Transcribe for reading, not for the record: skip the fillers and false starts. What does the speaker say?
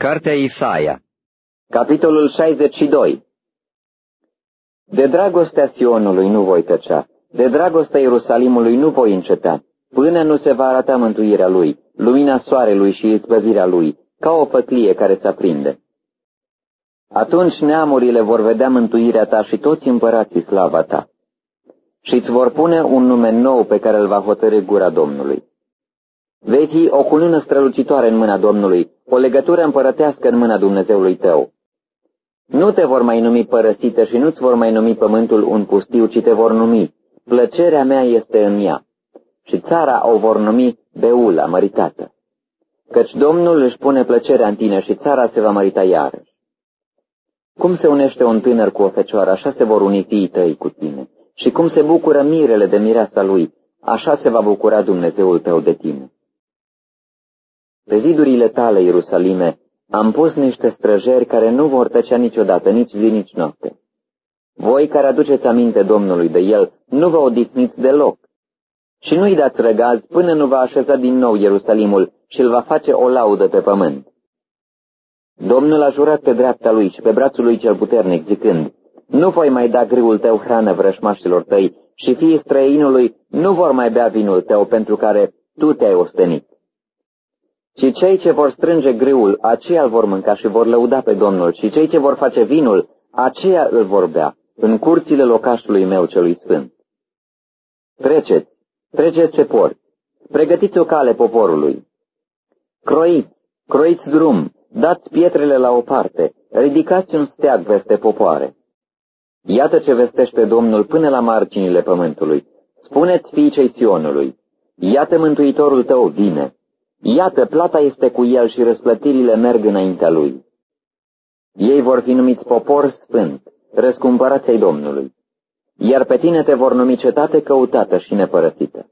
Cartea Isaia, capitolul 62. De dragostea Sionului nu voi tăcea, de dragostea Ierusalimului nu voi înceta, până nu se va arăta mântuirea lui, lumina soarelui și izbăvirea lui, ca o făclie care se aprinde. Atunci neamurile vor vedea mântuirea ta și toți împărații slava ta. Și îți vor pune un nume nou pe care îl va hotărî gura Domnului. Vei fi o cunună strălucitoare în mâna Domnului, o legătură împărătească în mâna Dumnezeului tău. Nu te vor mai numi părăsită și nu-ți vor mai numi pământul un pustiu, ci te vor numi: plăcerea mea este în ea. Și țara o vor numi Beula, măritată. Căci Domnul își pune plăcerea în tine și țara se va mărita iarăși. Cum se unește un tânăr cu o fecioară, așa se vor uni fiii tăi cu tine. Și cum se bucură mirele de mireasa lui, așa se va bucura Dumnezeul tău de tine. Pe zidurile tale, Ierusalime, am pus niște străjeri care nu vor tăcea niciodată, nici zi, nici noapte. Voi care aduceți aminte Domnului de el, nu vă odihniți deloc. Și nu-i dați răgaz până nu va așeza din nou Ierusalimul și îl va face o laudă pe pământ. Domnul a jurat pe dreapta lui și pe brațul lui cel puternic, zicând: nu voi mai da grâul tău hrană vrășmașilor tăi și fiii străinului nu vor mai bea vinul tău pentru care tu te-ai ostenit. Și cei ce vor strânge grâul, aceia îl vor mânca și vor lăuda pe Domnul, și cei ce vor face vinul, aceia îl vor bea, în curțile locașului meu celui sfânt. Treceți pe porți, pregătiți o cale poporului. Croiți drum, dați pietrele la o parte, ridicați un steag peste popoare. Iată ce vestește Domnul până la marginile pământului. Spuneți fiicei Sionului: iată Mântuitorul tău vine. Iată, plata este cu el și răsplătirile merg înaintea lui. Ei vor fi numiți popor sfânt, răscumpărați ai Domnului, iar pe tine te vor numi cetate căutată și nepărăsită.